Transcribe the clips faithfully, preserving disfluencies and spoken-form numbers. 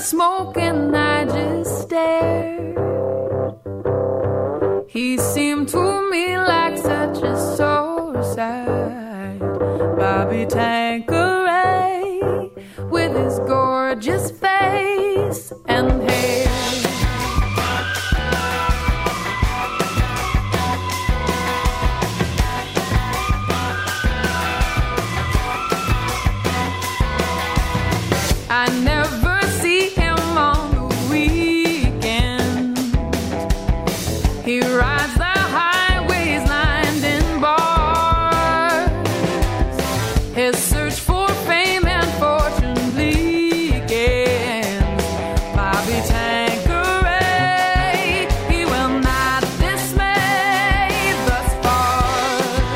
smoke and I just stared. He seemed to me like such a suicide. Bobby Tanqueray, with his gorgeous face and hair. I never see him on the weekend. He rides the highways lined in bars. His search for fame and fortune begins. Bobby Tanqueray, he will not dismay thus far.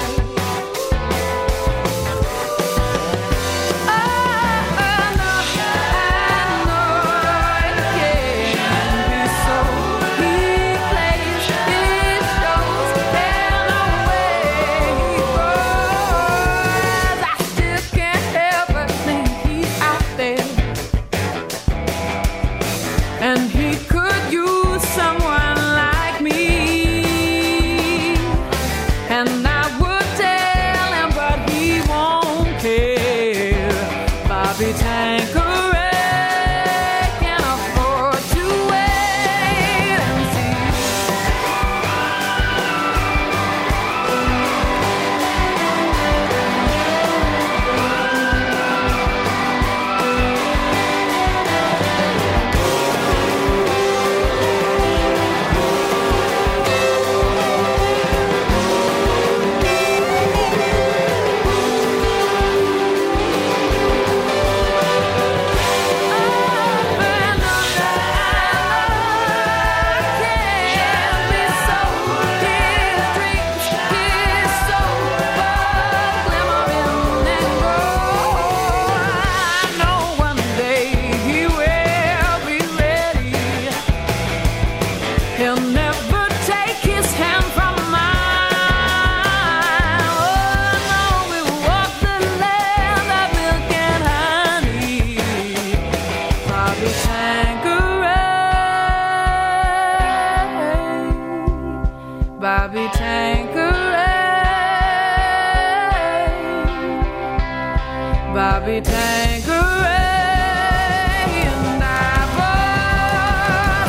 Oh, no, I know it can be so. He plays his shows and away he goes. I still can't help but think he's out there, and he could use someone like me. And I would tell him, but he won't care. Bobby Tanqueray can afford to wait and see. He'll never take his hand from mine. Oh no, we walk the land of milk and honey. Bobby Tanqueray, Bobby Tanqueray, Bobby Tanqueray, and I was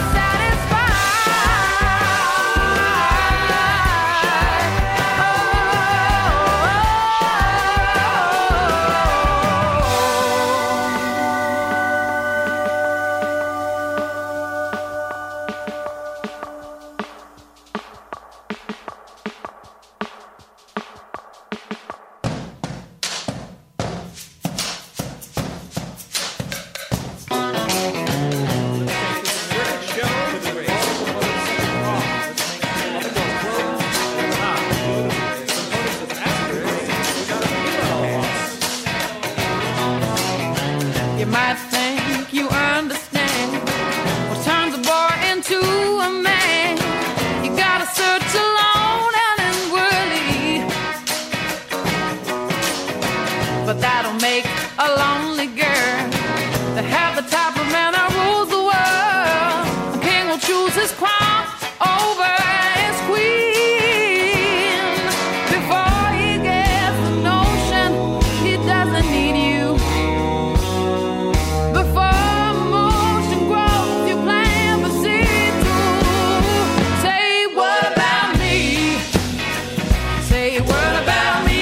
You might think you understand what turns a boy into a man. You gotta search alone and inwardly, but that'll make a lonely girl to have the type of man that rules the world. A king will choose his crown over his queen before he gets the notion he doesn't need you. Before emotion grows, you plant the seed to say, what about me? Say, what about me?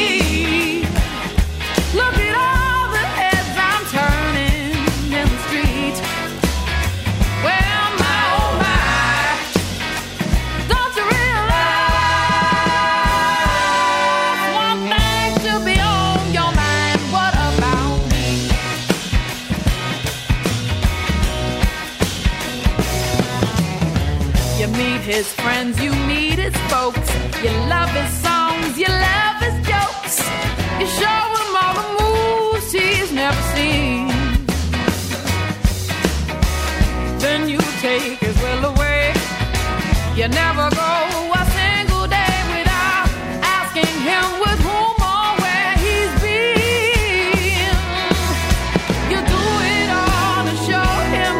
Look at all the heads I'm turning in the street. Well, my oh my, don't you realize one thing should be on your mind? What about me? You meet his friends, you meet his folks. You love his songs, you love his jokes. You show him all the moves he's never seen. Then you take his will away. You never go a single day without asking him with whom or where he's been. You do it all to show him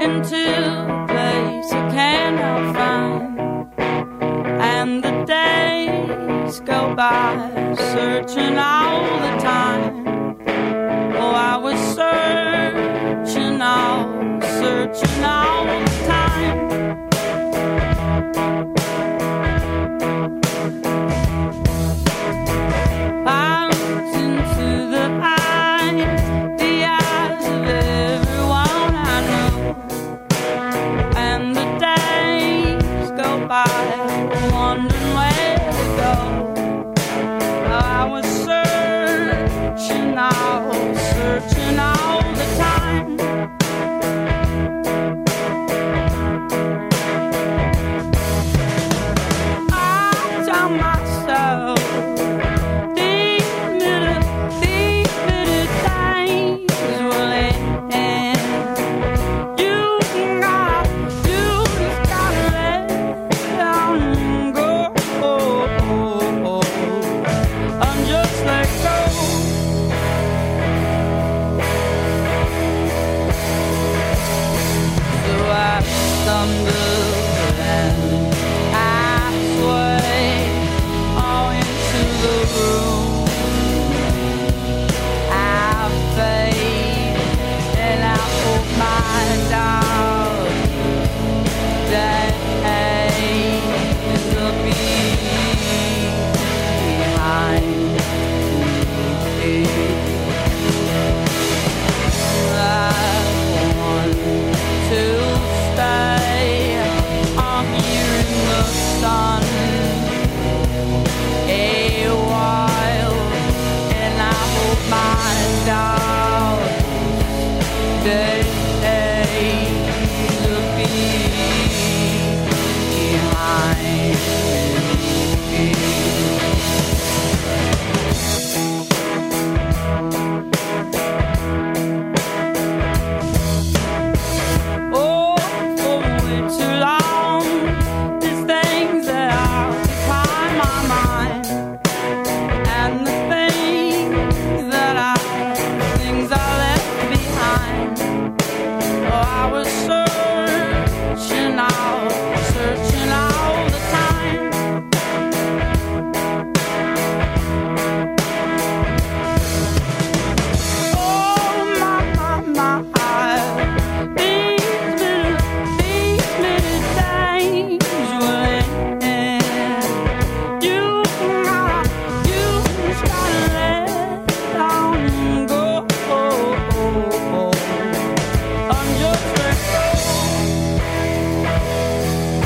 into a place I cannot find, and the days go by, searching all the time. Oh, I was searching all, searching all the time. Out into the eyes, the eyes of everyone I know, and the days go by, wondering where to go. I was searching all, searching all the time. I tell myself these little, these little things will end. You got, you just gotta let them go, and just let go. So I stumble and I sway all into the room. I fade and I hold my doubt. That is the behind me. I want to stay. I'm here in the sun a while, and I hold my doubt. Days to be behind me. Oh, for way too long, these things that occupy my mind, and the things that I, things I left behind. Oh, I was searching out, searching all the time. Oh, my, my, my. These little, these little things will end. You got, you just gotta let them go, and just let go.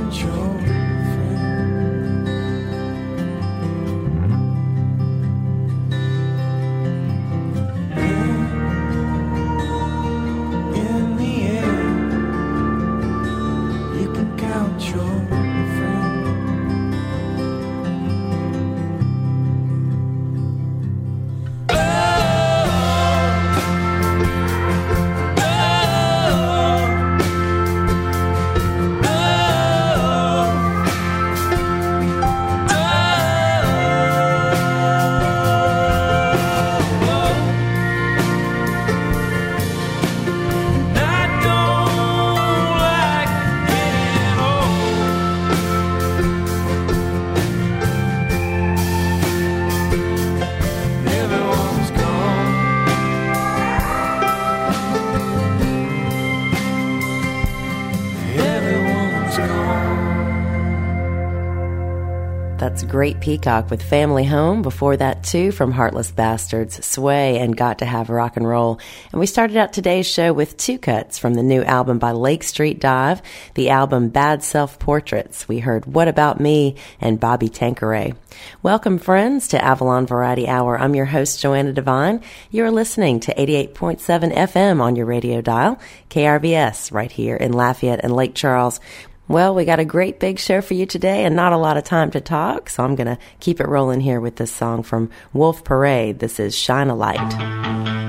count your Great Peacock with Family Home. Before that, too, from Heartless Bastards, Sway and Got to Have Rock and Roll. And we started out today's show with two cuts from the new album by Lake Street Dive, the album Bad Self Portraits. We heard What About Me and Bobby Tanqueray. Welcome, friends, to Avalon Variety Hour. I'm your host, Joanna Devine. You're listening to eighty-eight point seven F M on your radio dial, K R V S, right here in Lafayette and Lake Charles. Well, we got a great big show for you today and not a lot of time to talk, so I'm going to keep it rolling here with this song from Wolf Parade. This is Shine a Light.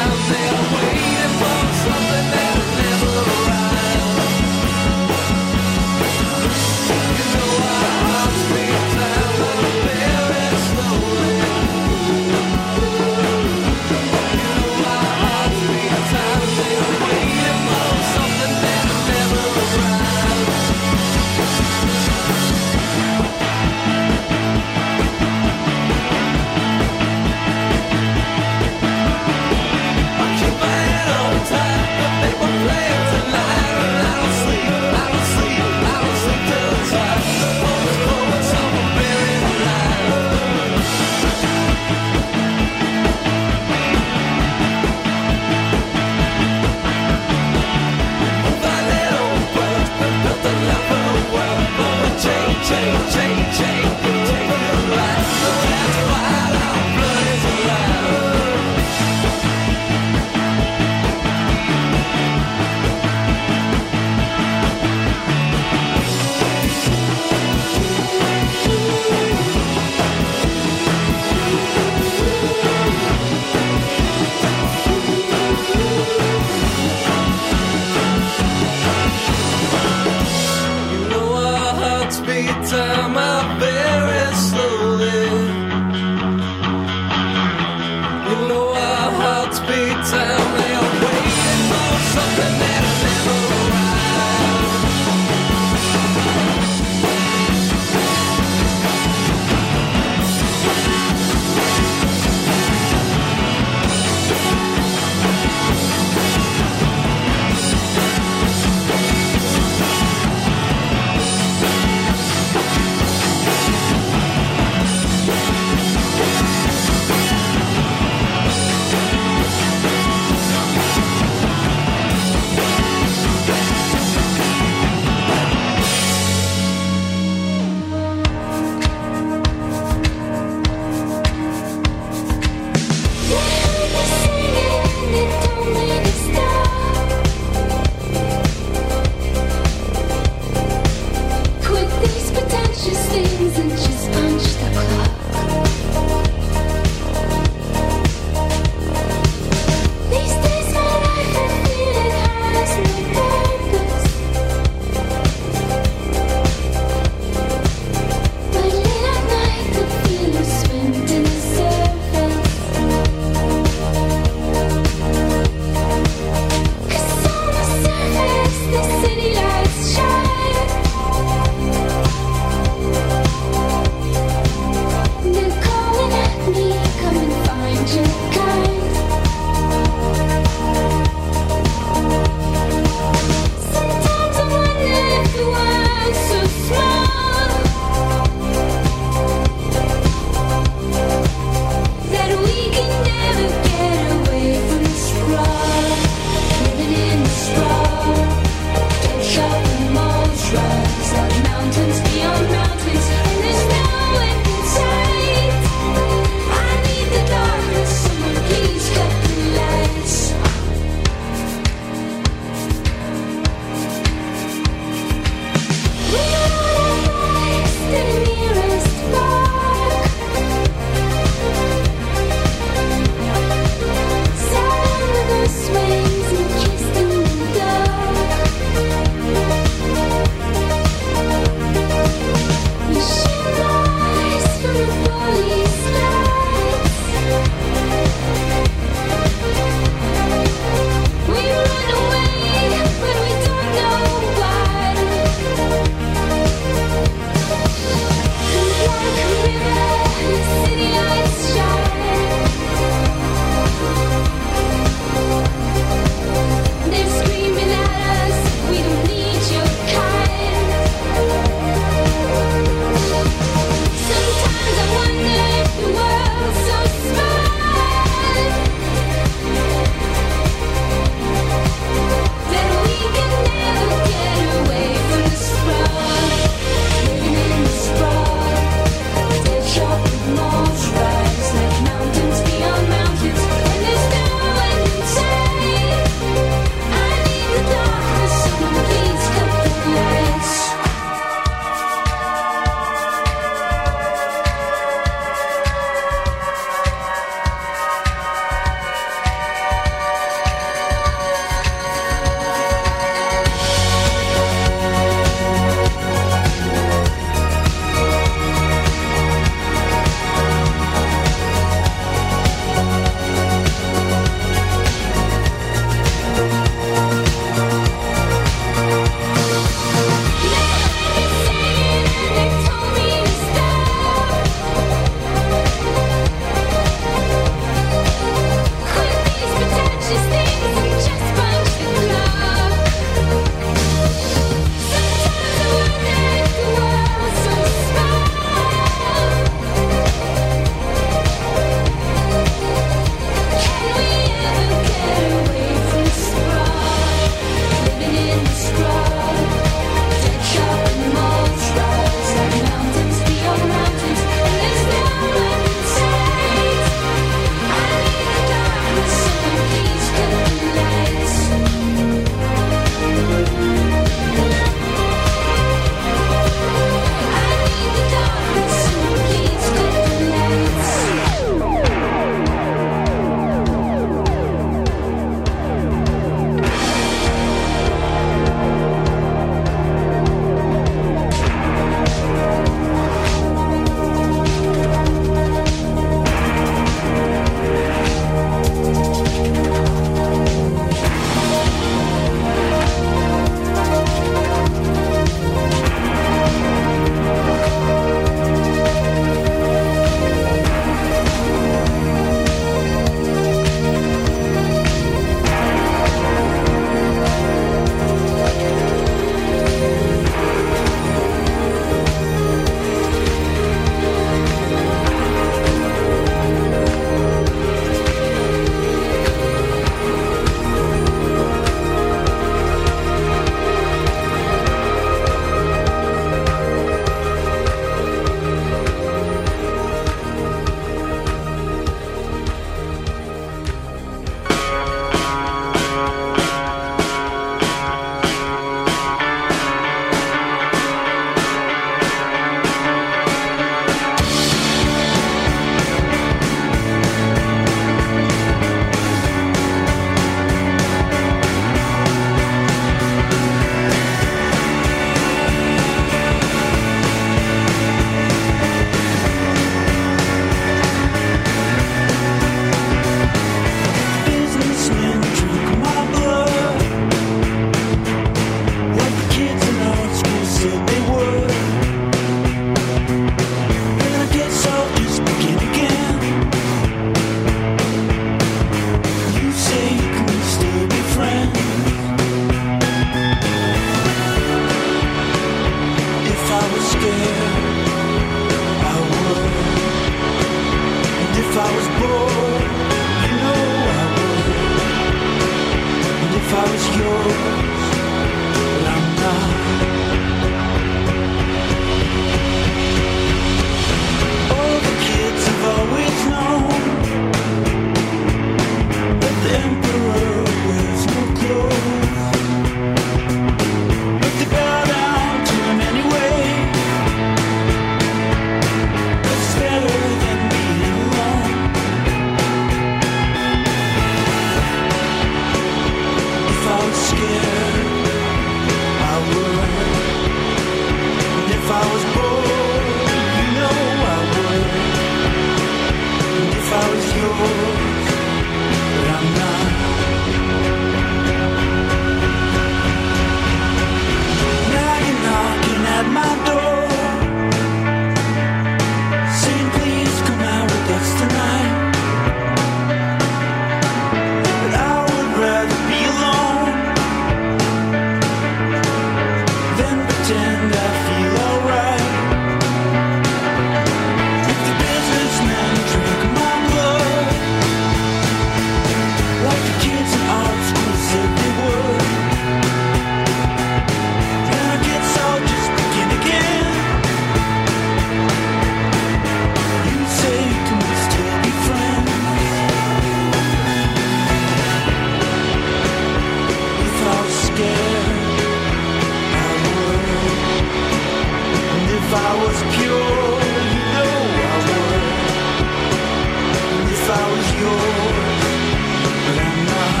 I was pure, you know I would. And if I was yours, but I'm not.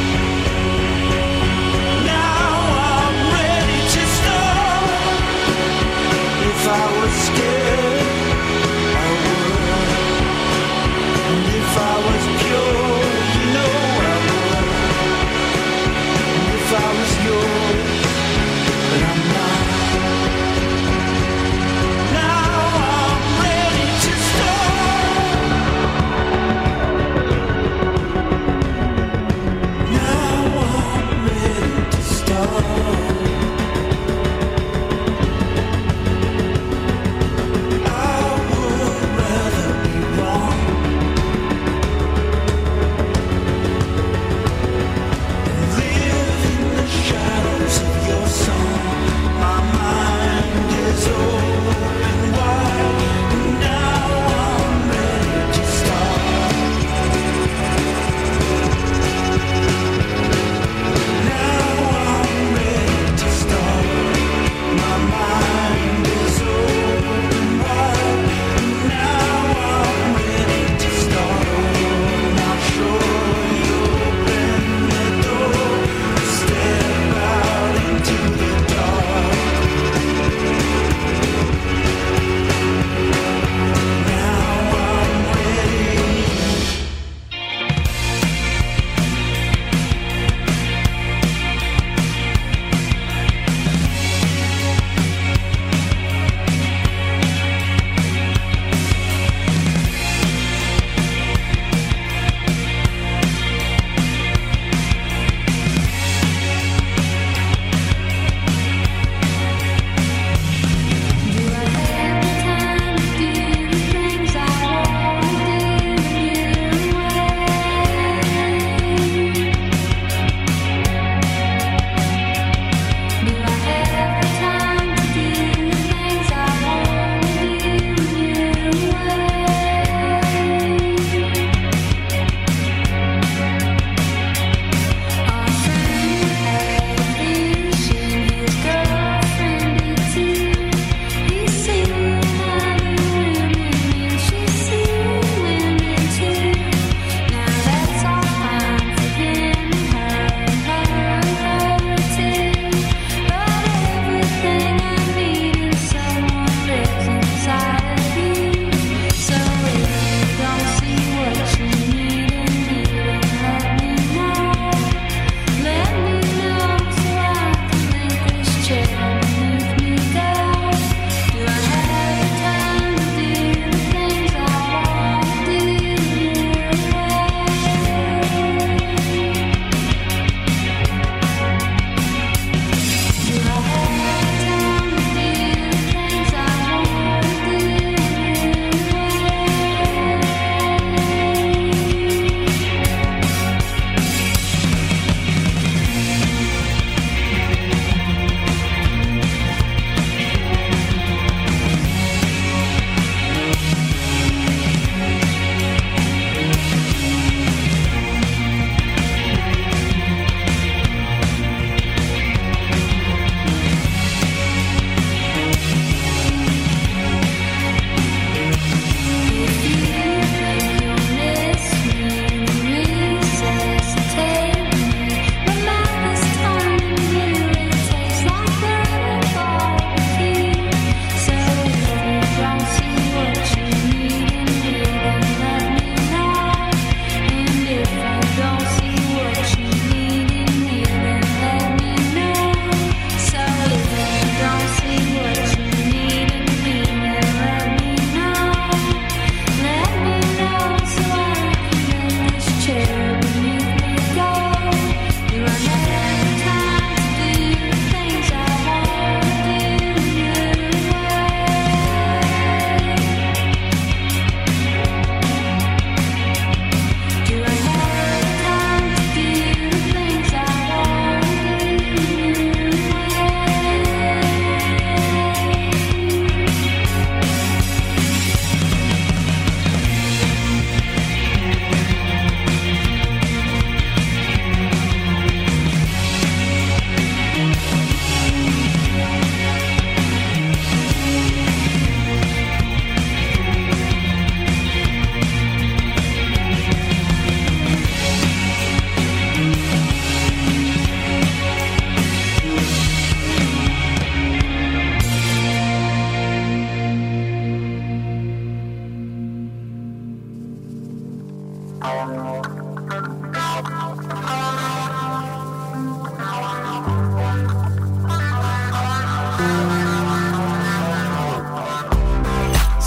Now I'm ready to start. If I was scared, I would. And if I was pure, you know I would. And if I was yours, but I'm not. Now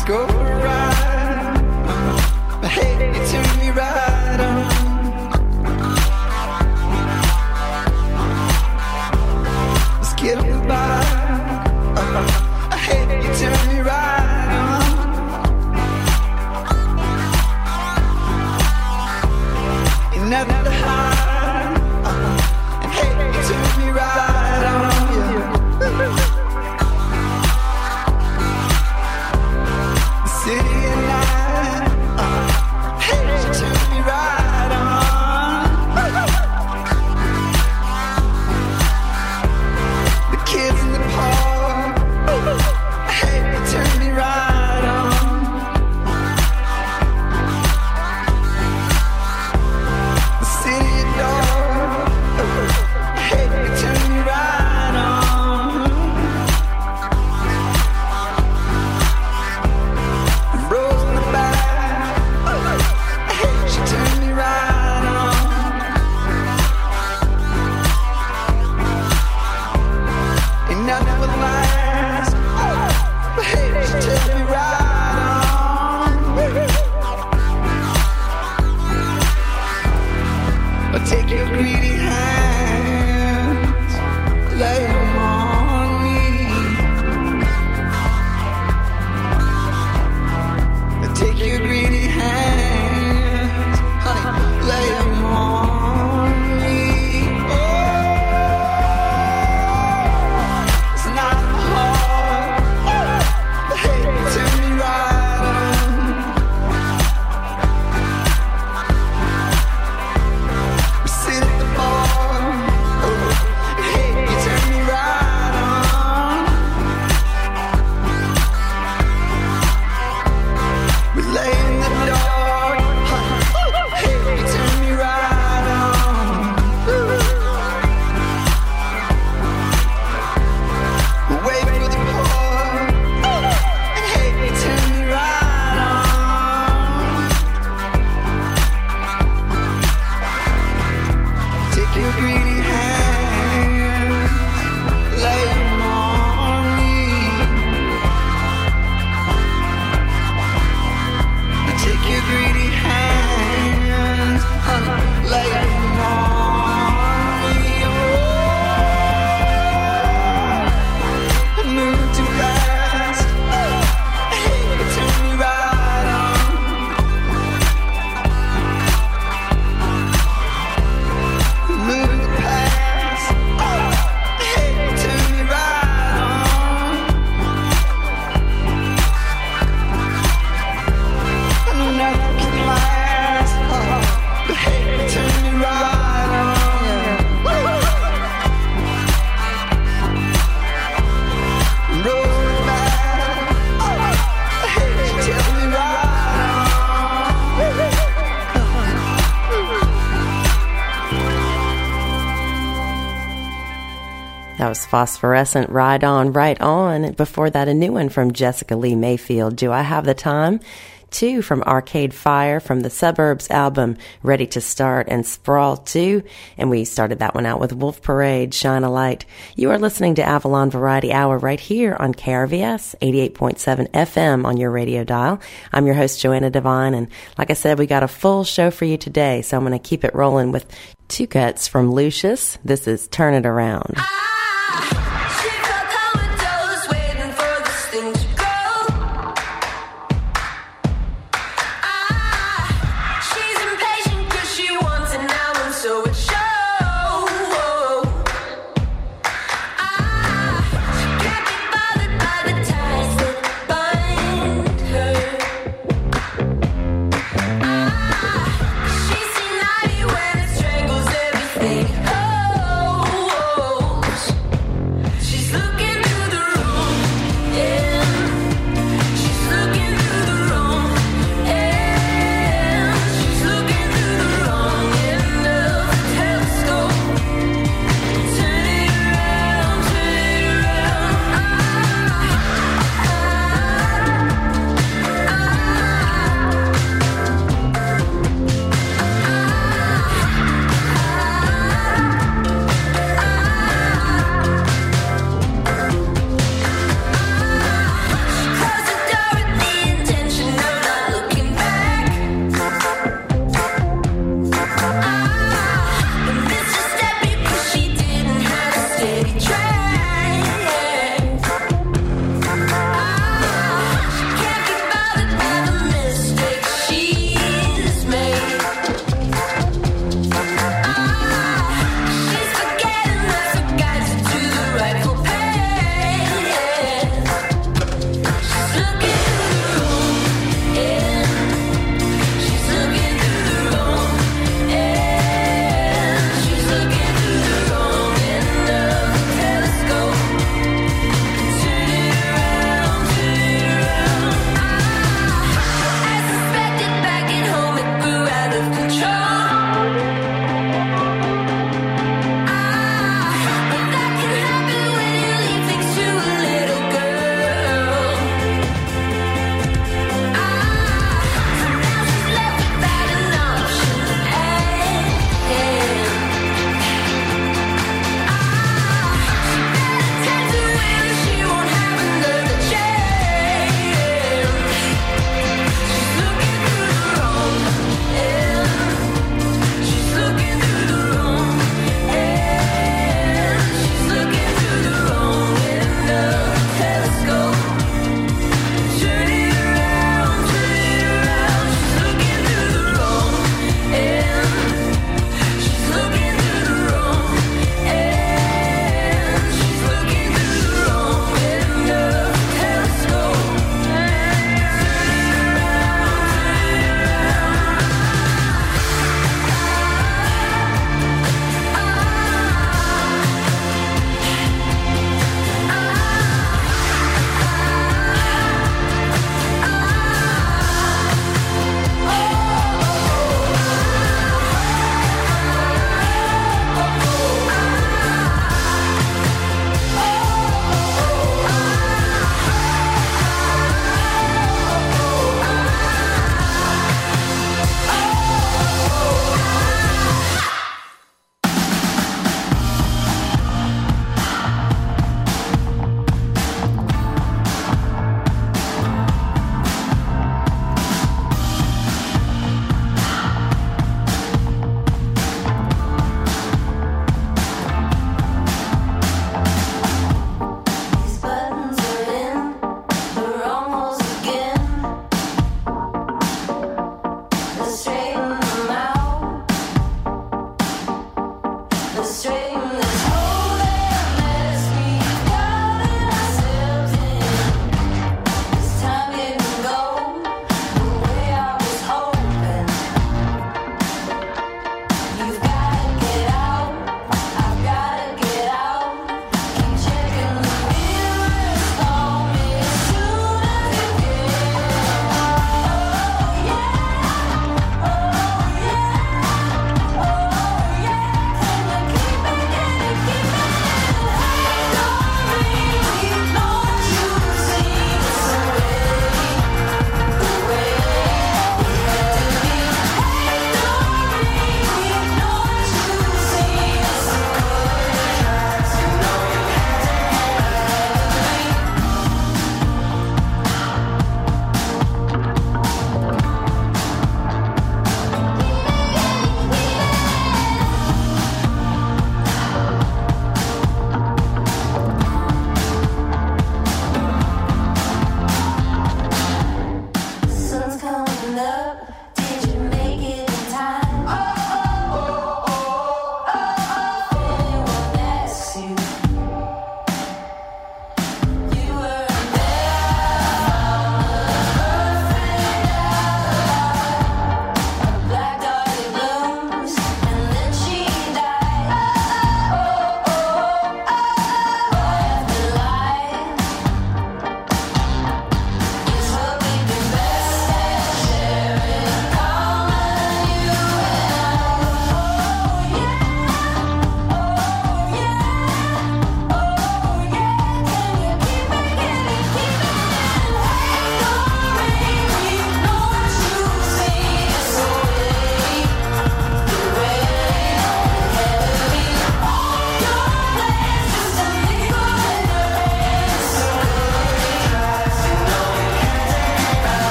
Let's go for a ride. Uh, hey, you turn me right on. Let's get on the bike. Uh, hey, you turn me right on. You're nothing to hide. Uh, and hey, you turn me right on. Yeah. City at night, uh, hey, she turned me right on. The kids in the park, hey, they turned me right on. The city at dark, hey, they turned me right on. Rose in the back, hey, she turned me right on. Ain't nothing but last, but hey, she turned me right on. I'll take your greedy hands, lay 'em on me. Take your greedy hands, honey, lay 'em on me. Oh, it's not hard, but hey, turn me right on. We sit at the bar, oh, hey, you turn me right on. We lay in the dark, huh? Hey, you turn me right on. We wait for the pour, and hey, you turn me right on. Take your greedy hands, lay 'em on me. Take your greedy hands, honey, lay 'em on me. Oh, I move too fast, hey, you turn me right on. Move in the past, hey, you turn me right on. I know nothing can last, uh, but hey, you turn me right on. Yeah. Roll back, uh, hey, you tell me right on. That was Phosphorescent, Ride On, Right On. Before that, a new one from Jessica Lee Mayfield, Do I Have the Time? Two from Arcade Fire from the Suburbs album, Ready to Start, and Sprawl two. And we started that one out with Wolf Parade, Shine a Light. You are listening to Avalon Variety Hour right here on K R V S, eighty-eight point seven F M on your radio dial. I'm your host, Joanna Devine, and like I said, we got a full show for you today, so I'm going to keep it rolling with two cuts from Lucius. This is Turn It Around. She's seen ninety when it strangles everything. Oh, oh, oh.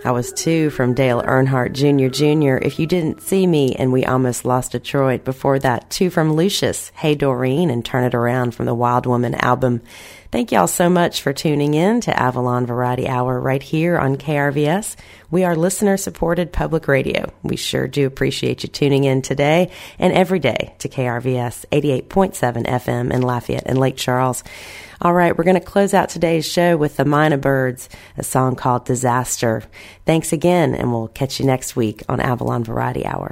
That was two from Dale Earnhardt Junior Junior, If You Didn't See Me, and We Almost Lost Detroit. Before that, two from Lucius, Hey Doreen, and Turn It Around from the Wild Woman album. Thank y'all so much for tuning in to Avalon Variety Hour right here on K R V S. We are listener-supported public radio. We sure do appreciate you tuning in today and every day to K R V S eighty-eight point seven F M in Lafayette and Lake Charles. All right, we're going to close out today's show with the Mina Birds, a song called Disaster. Thanks again, and we'll catch you next week on Avalon Variety Hour.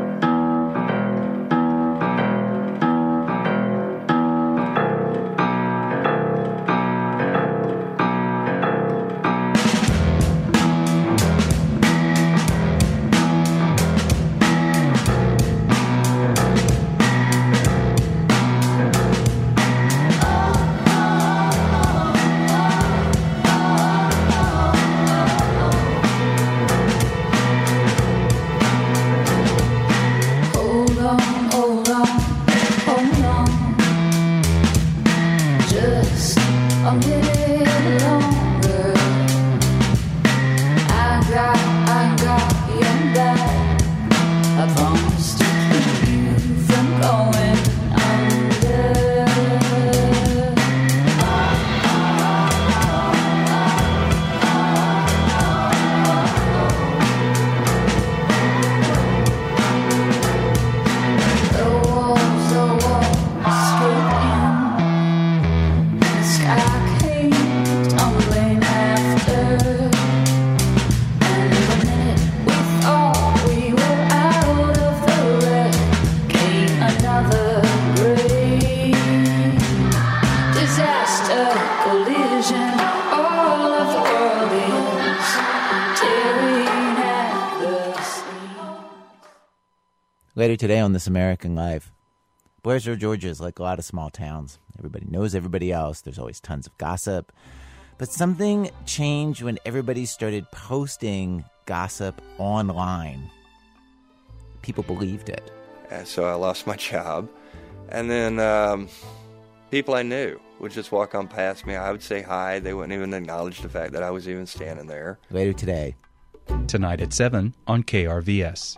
Later today on This American Life, Blairsville, Georgia is like a lot of small towns. Everybody knows everybody else. There's always tons of gossip. But something changed when everybody started posting gossip online. People believed it. And so I lost my job. And then um, people I knew would just walk on past me. I would say hi. They wouldn't even acknowledge the fact that I was even standing there. Later today. Tonight at seven on K R V S.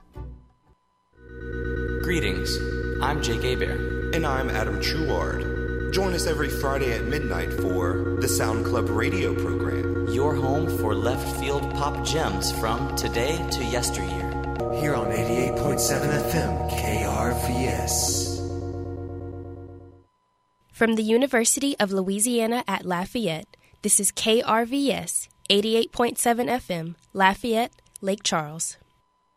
Greetings, I'm Jake Hebert. And I'm Adam Truard. Join us every Friday at midnight for the Sound Club radio program. Your home for left field pop gems from today to yesteryear. Here on eighty-eight point seven F M, K R V S. From the University of Louisiana at Lafayette, this is K R V S, eighty-eight point seven F M, Lafayette, Lake Charles.